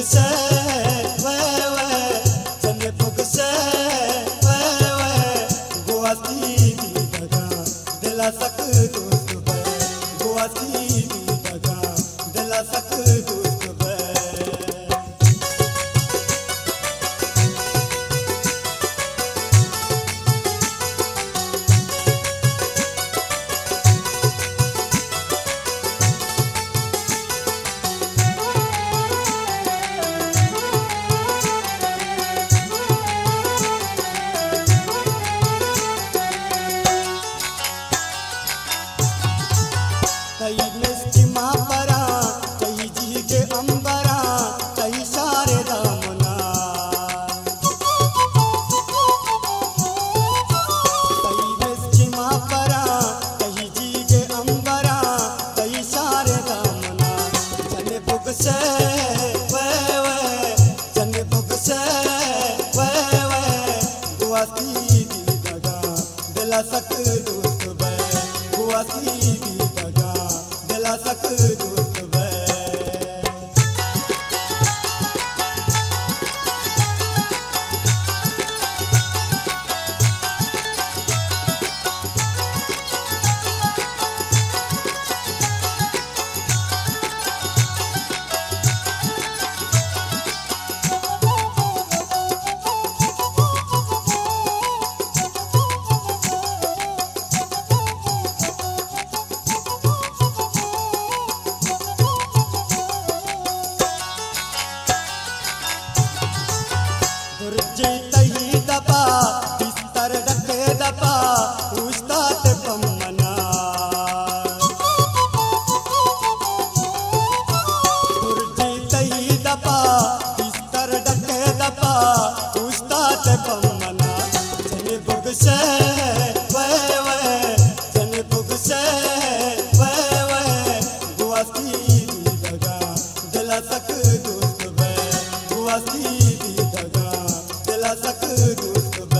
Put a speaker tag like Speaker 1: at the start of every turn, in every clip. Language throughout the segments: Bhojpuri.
Speaker 1: bugse we jane bugse we guwati daga dila sak dost we guwati daga dila sak dost we कई मिस्टी मापरा कई जी के अंबरा कई सारे दामना कई मिस्टी मापरा कई जी के अंबरा कई सारे दामना जने बुगसे वे जने बुगसे वे गुवाती दी दगा दिला सक दोस्त वे गुवाती दी दगा दिला सक दोस्त वे गुरजी तही दबा बिस्तर रखे दबा उस्ताद बमना गुरजी तही दबा बिस्तर रखे दबा उस्ताद बमना जने बुगसे वे जने बुगसे वे गुवाती दगा दिला सक दोस्त वे गुवाती दगा दिला सक दोस्त वे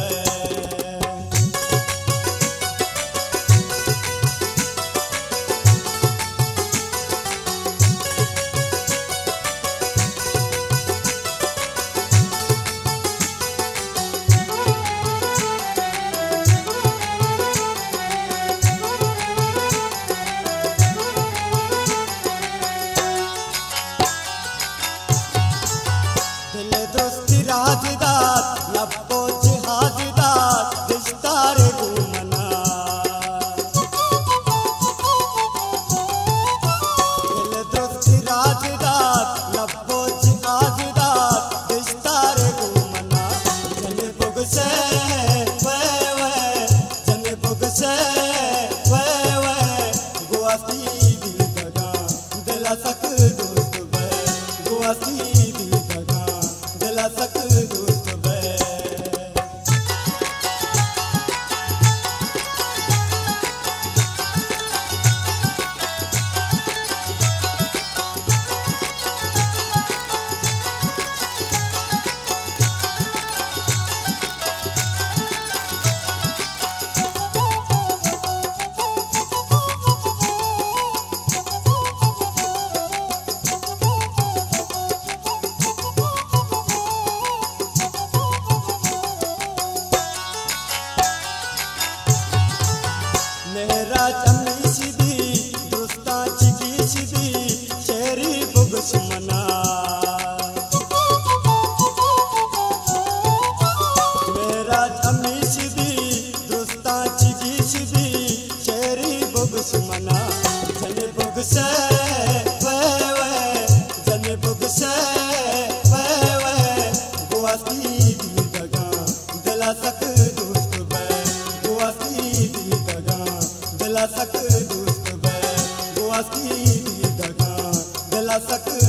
Speaker 1: दिल दोस्ती राजदात लब्बो जिहाजदात दिस्तारे घूमना दिल दोस्ती राजदात लब्बो जिहाजदात दिस्तारे घूमना जने बुगसे वे जने बुगसे वे गुवाती दी दगा दिला सक दोस्त वे गुवाती दी दगा दिला सक दोस्त वे मेरा चमनी सीधी दोस्ता चिकी सीधी शेरी बुगस मना मेरा चमनी सीधी दोस्ता चिकी सीधी शेरी बुगस मना जने बुगसे वे जने बुगसे वे गुवाती दी दगा दिला सक दोस्त वे गुवाती दी दगा दिला सक दोस्त वे गुवाती दी दगा दिला सक